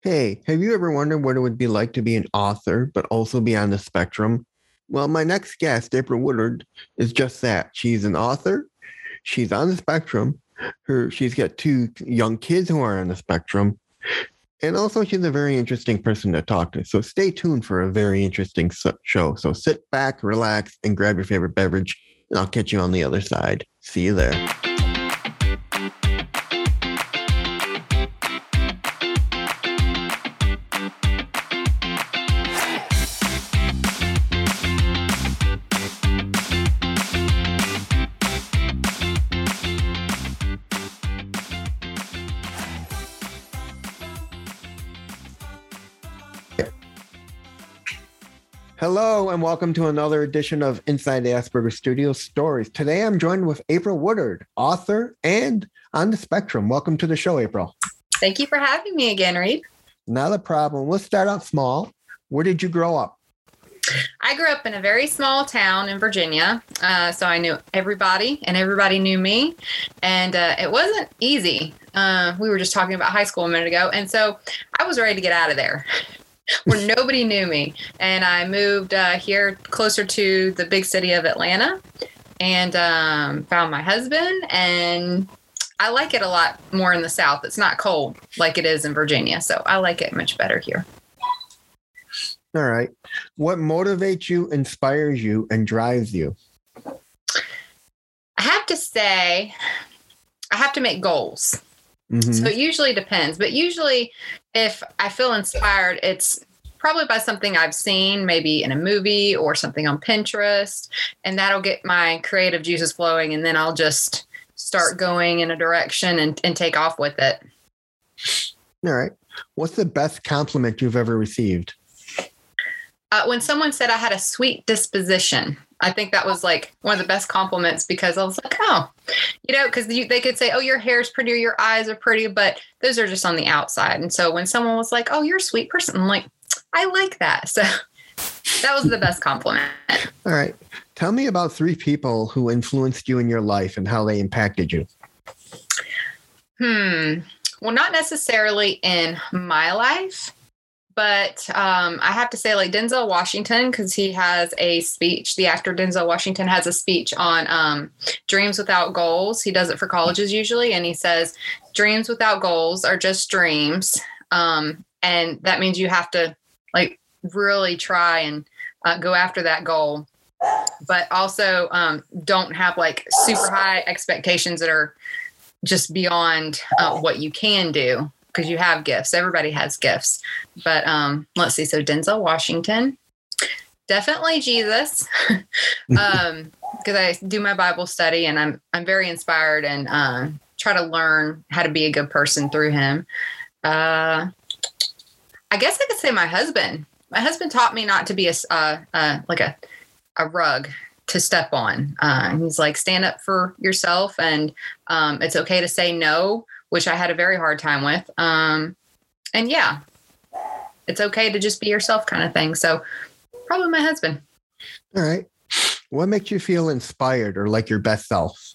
Hey, have you ever wondered what it would be like to be an author, but also be on the spectrum? Well, my next guest, April Woodard, is just that. She's an author. She's on the spectrum. She's got two young kids who are on the spectrum. And also, she's a very interesting person to talk to. So stay tuned for a very interesting show. So sit back, relax, and grab your favorite beverage, and I'll catch you on the other side. See you there. Hello, and welcome to another edition of Inside the Asperger Studio Stories. Today, I'm joined with April Woodard, author and on the spectrum. Welcome to the show, April. Thank you for having me again, Reed. Not a problem. Let's start out small. Where did you grow up? I grew up in a very small town in Virginia, so I knew everybody, and everybody knew me, and it wasn't easy. We were just talking about high school a minute ago, and so I was ready to get out of there. Where nobody knew me. And I moved here closer to the big city of Atlanta and found my husband. And I like it a lot more in the South. It's not cold like it is in Virginia. So I like it much better here. All right. What motivates you, inspires you, and drives you? I have to say, I have to make goals. Mm-hmm. So it usually depends. But usually if I feel inspired, it's probably by something I've seen, maybe in a movie or something on Pinterest, and that'll get my creative juices flowing. And then I'll just start going in a direction and take off with it. All right. What's the best compliment you've ever received? When someone said I had a sweet disposition. I think that was like one of the best compliments because I was like, oh, because they could say, oh, your hair's pretty or your eyes are pretty, but those are just on the outside. And so when someone was like, oh, you're a sweet person, I'm like, I like that. So that was the best compliment. All right. Tell me about 3 people who influenced you in your life and how they impacted you. Well, not necessarily in my life. But I have to say, like Denzel Washington, because he has a speech. The actor Denzel Washington has a speech on dreams without goals. He does it for colleges usually. And he says, dreams without goals are just dreams. And that means you have to like really try and go after that goal. But also don't have like super high expectations that are just beyond what you can do. Because you have gifts. Everybody has gifts. But let's see. So Denzel Washington, definitely Jesus, because I do my Bible study and I'm very inspired and try to learn how to be a good person through him. I guess I could say my husband. My husband taught me not to be a rug to step on. He's like, stand up for yourself, and it's okay to say no, which I had a very hard time with. And yeah, it's okay to just be yourself kind of thing. So probably my husband. All right. What makes you feel inspired or like your best self?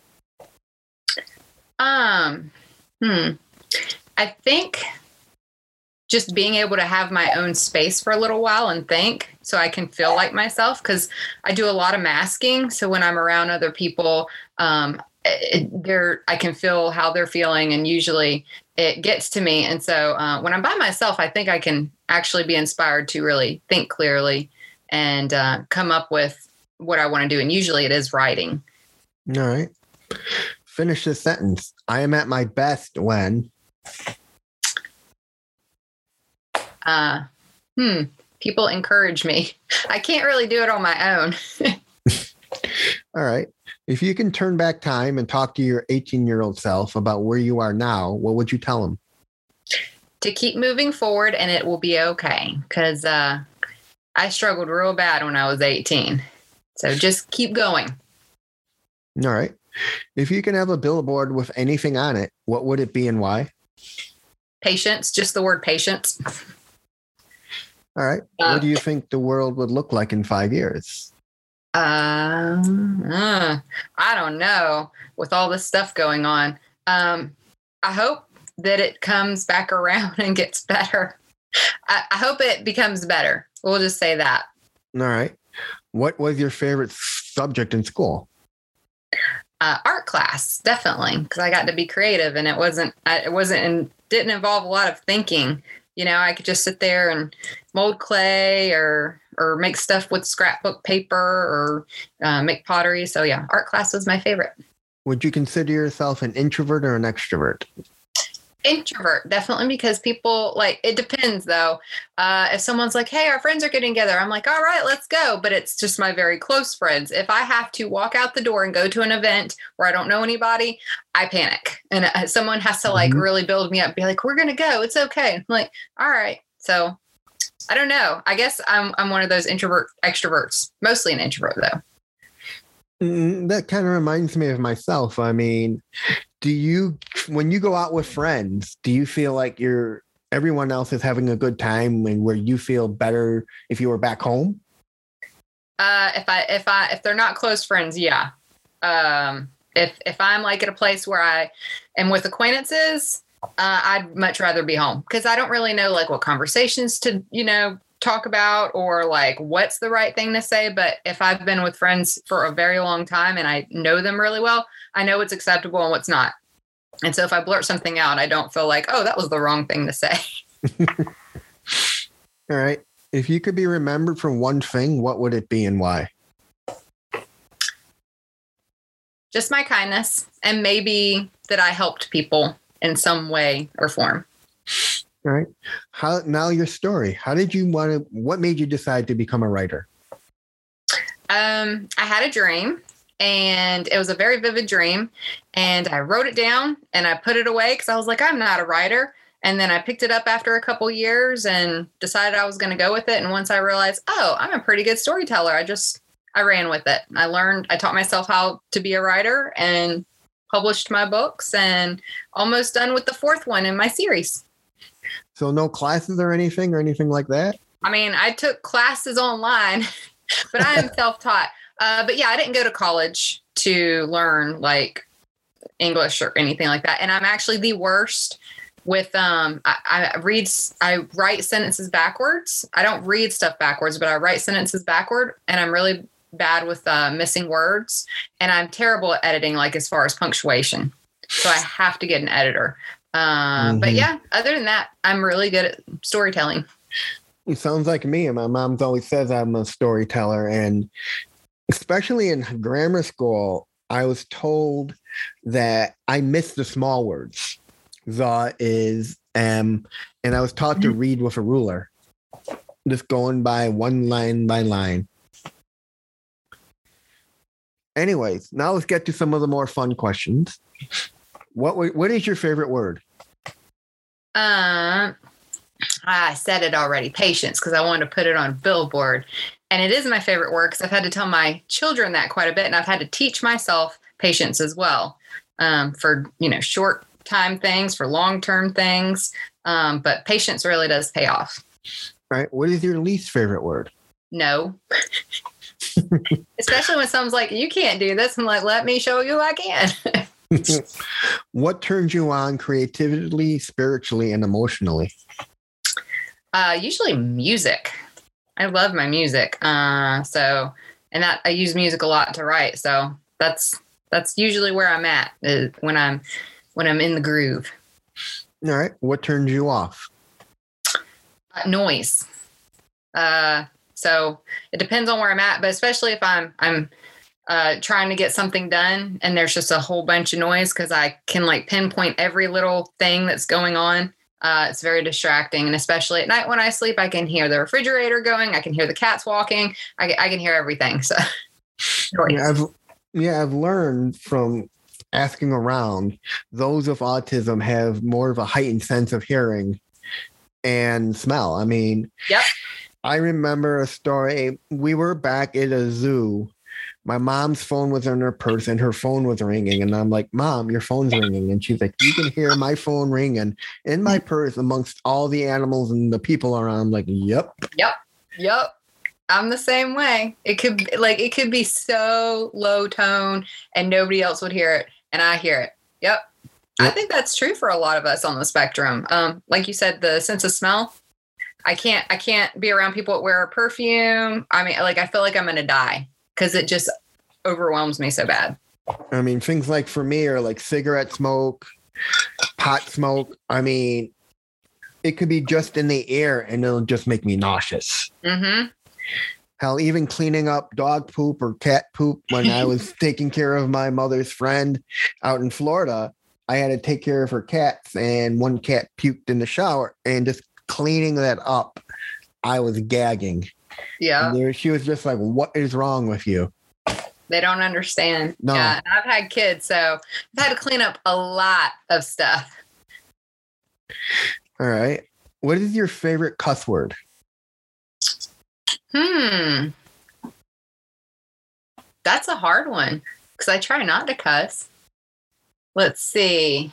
I think just being able to have my own space for a little while and think so I can feel like myself, because I do a lot of masking. So when I'm around other people, I can feel how they're feeling, and usually it gets to me. And so when I'm by myself, I think I can actually be inspired to really think clearly and come up with what I want to do. And usually it is writing. All right. Finish this sentence. I am at my best when. People encourage me. I can't really do it on my own. All right. If you can turn back time and talk to your 18-year-old self about where you are now, what would you tell him? To keep moving forward and it will be okay. Because I struggled real bad when I was 18. So just keep going. All right. If you can have a billboard with anything on it, what would it be and why? Patience. Just the word patience. All right. What do you think the world would look like in 5 years? I don't know. With all this stuff going on, I hope that it comes back around and gets better. I hope it becomes better. We'll just say that. All right. What was your favorite subject in school? Art class, definitely, because I got to be creative, and didn't involve a lot of thinking. I could just sit there and mold clay or make stuff with scrapbook paper or make pottery. So yeah, art class was my favorite. Would you consider yourself an introvert or an extrovert? Introvert, definitely, because people it depends though. If someone's like, hey, our friends are getting together, I'm like, all right, let's go. But it's just my very close friends. If I have to walk out the door and go to an event where I don't know anybody, I panic. And someone has to really build me up, be like, we're going to go. It's okay. I'm like, all right. So I don't know. I guess I'm one of those introvert extroverts, mostly an introvert though. That kind of reminds me of myself. I mean, when you go out with friends, do you feel like everyone else is having a good time and where you feel better if you were back home? If they're not close friends, yeah. If I'm like at a place where I am with acquaintances, I'd much rather be home because I don't really know what conversations to, talk about or what's the right thing to say. But if I've been with friends for a very long time and I know them really well, I know what's acceptable and what's not. And so if I blurt something out, I don't feel like, oh, that was the wrong thing to say. All right. If you could be remembered for one thing, what would it be and why? Just my kindness and maybe that I helped people in some way or form. All right. Now your story. What made you decide to become a writer? I had a dream and it was a very vivid dream and I wrote it down and I put it away because I was like, I'm not a writer. And then I picked it up after a couple years and decided I was going to go with it. And once I realized, oh, I'm a pretty good storyteller, I ran with it. I taught myself how to be a writer and published my books and almost done with the fourth one in my series. So no classes or anything like that? I mean, I took classes online, but I am self-taught. But yeah, I didn't go to college to learn English or anything like that. And I'm actually the worst with, I write sentences backwards. I don't read stuff backwards, but I write sentences backward. And I'm really bad with missing words. And I'm terrible at editing, as far as punctuation. So I have to get an editor. But yeah, other than that, I'm really good at storytelling. It sounds like me. My mom's always says I'm a storyteller. And especially in grammar school, I was told that I miss the small words. The, is, am, and I was taught to read with a ruler, just going by one line by line. Anyways, now let's get to some of the more fun questions. What is your favorite word? I said it already, patience, because I wanted to put it on a billboard. And it is my favorite word because I've had to tell my children that quite a bit. And I've had to teach myself patience as well, for, short time things, for long-term things. But patience really does pay off. All right. What is your least favorite word? No. Especially when someone's like, you can't do this. I'm like, let me show you I can. What turns you on creatively, spiritually, and emotionally? Usually music. I love my music. And that I use music a lot to write. So that's usually where I'm at when I'm in the groove. All right. What turns you off? Noise. So it depends on where I'm at, but especially if I'm trying to get something done and there's just a whole bunch of noise because I can pinpoint every little thing that's going on. It's very distracting. And especially at night when I sleep, I can hear the refrigerator going. I can hear the cats walking. I can hear everything. So I've learned from asking around, those with autism have more of a heightened sense of hearing and smell. I mean, yep. I remember a story. We were back at a zoo. My mom's phone was in her purse and her phone was ringing. And I'm like, Mom, your phone's ringing. And she's like, you can hear my phone ringing in my purse amongst all the animals and the people around. I'm like, yep. I'm the same way. It could be so low tone and nobody else would hear it. And I hear it. Yep. I think that's true for a lot of us on the spectrum. Like you said, the sense of smell. I can't be around people that wear perfume. I mean, like, I feel like I'm going to die because it just overwhelms me so bad. I mean, things like for me are like cigarette smoke, pot smoke. I mean, it could be just in the air and it'll just make me nauseous. Mm-hmm. Hell, even cleaning up dog poop or cat poop when I was taking care of my mother's friend out in Florida, I had to take care of her cats, and one cat puked in the shower, and just cleaning that up, I was gagging. Yeah. She was just like, "What is wrong with you?" They don't understand. No. Yeah. And I've had kids, so I've had to clean up a lot of stuff. All right. What is your favorite cuss word? That's a hard one because I try not to cuss. Let's see.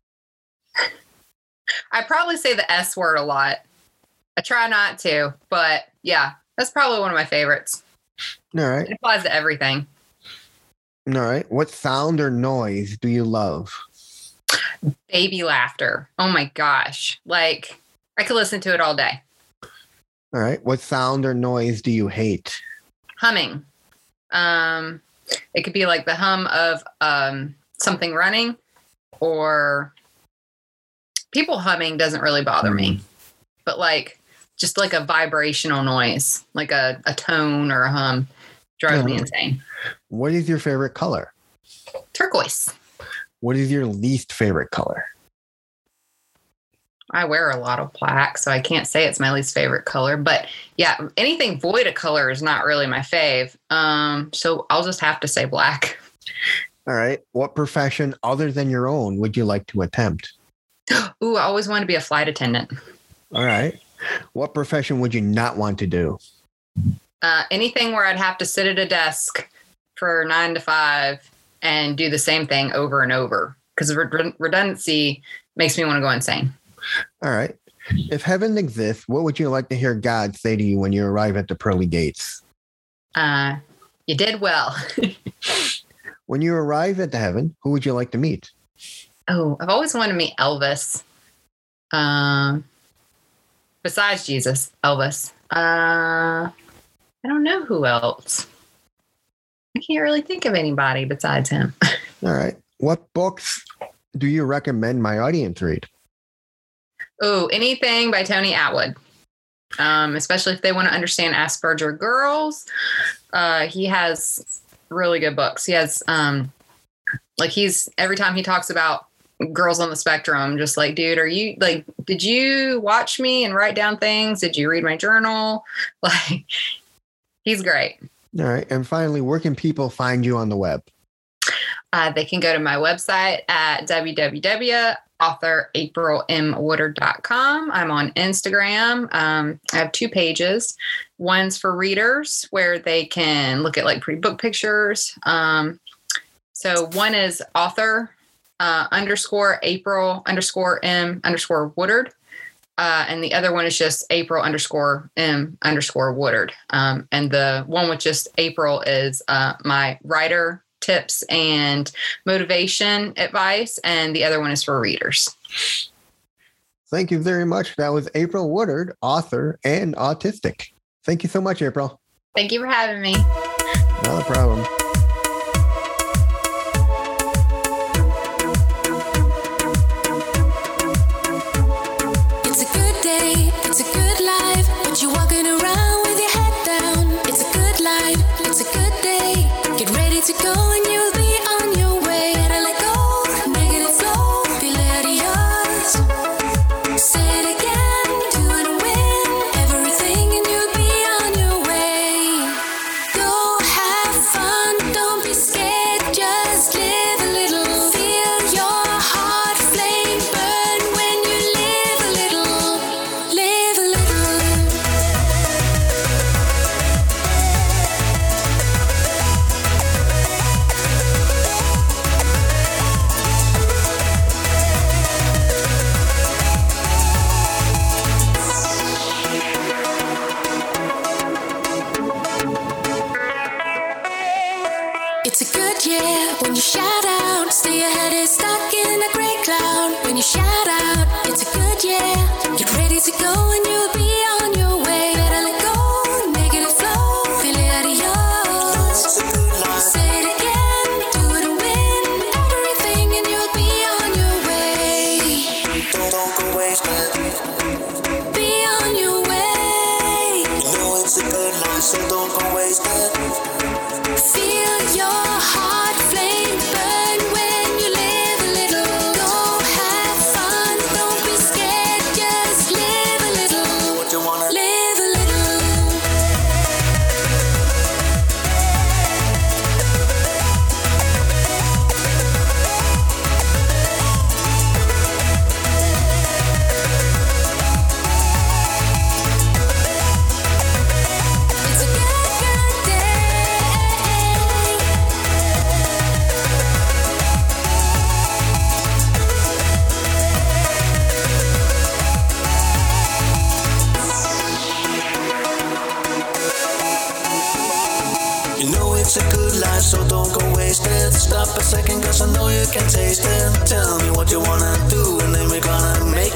I probably say the S word a lot. I try not to, but yeah, that's probably one of my favorites. All right. It applies to everything. All right. What sound or noise do you love? Baby laughter. Oh my gosh. Like, I could listen to it all day. All right. What sound or noise do you hate? Humming. It could be like the hum of something running, or people humming doesn't really bother me. But like, just like a vibrational noise, like a tone or a hum drives me insane. What is your favorite color? Turquoise. What is your least favorite color? I wear a lot of black, so I can't say it's my least favorite color. But yeah, anything void of color is not really my fave. So I'll just have to say black. All right. What profession other than your own would you like to attempt? Ooh, I always wanted to be a flight attendant. All right. What profession would you not want to do? Anything where I'd have to sit at a desk for 9 to 5 and do the same thing over and over, because redundancy makes me want to go insane. All right. If heaven exists, what would you like to hear God say to you when you arrive at the pearly gates? You did well. When you arrive at the heaven, who would you like to meet? Oh, I've always wanted to meet Elvis. Besides Jesus, Elvis. I don't know who else. I can't really think of anybody besides him. All right. What books do you recommend my audience read? Oh, anything by Tony Atwood. Especially if they want to understand Asperger girls. He has really good books. He has, every time he talks about girls on the spectrum, just like, dude, did you watch me and write down things? Did you read my journal? Like, he's great. All right. And finally, where can people find you on the web? They can go to my website at www.authoraprilmwoodard.com. I'm on Instagram. I have 2 pages. One's for readers where they can look at like pre-book pictures. So one is author _April_M_Woodard. And the other one is just April_M_Woodard. And the one with just April is my writer tips and motivation advice. And the other one is for readers. Thank you very much. That was April Woodard, author and autistic. Thank you so much, April. Thank you for having me. Not a problem. It's a good day, it's a good life, but you're walking around with your head down. It's a good life, it's a good day. Get ready to go and you'll be on your way. Better let go, make it flow, feel it yours. Say it again, do it and win everything and you'll be on your way. Go have fun, don't be scared, just live a little. Feel your heart flame burn when you live a little. Live a little. It's a good year when you shout out. Stay ahead is stuck in a gray cloud. When you shout out, it's a good year. Get ready to go and you'll be on don't go wasted. Be on your way. You know it's a good life, so don't go wasted. Feel your heart flame burn when you live a little. Go have fun, don't be scared, just live a little. What you wanna live a little. It's a good day. You know it's a good life, so don't go waste it. Stop a second, cause I know you can taste it. Tell me what you wanna do, and then we're gonna make